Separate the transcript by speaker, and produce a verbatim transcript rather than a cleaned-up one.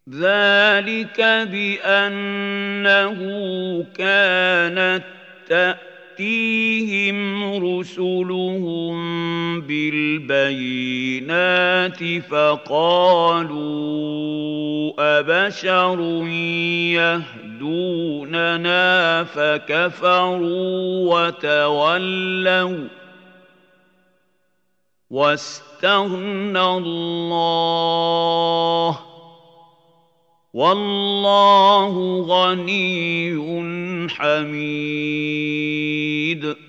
Speaker 1: ذلك بأنه كانت تأتيهم رسلهم بالبينات فقالوا أبشر يهدوننا فكفروا وتولوا واستغنى الله والله غني حميد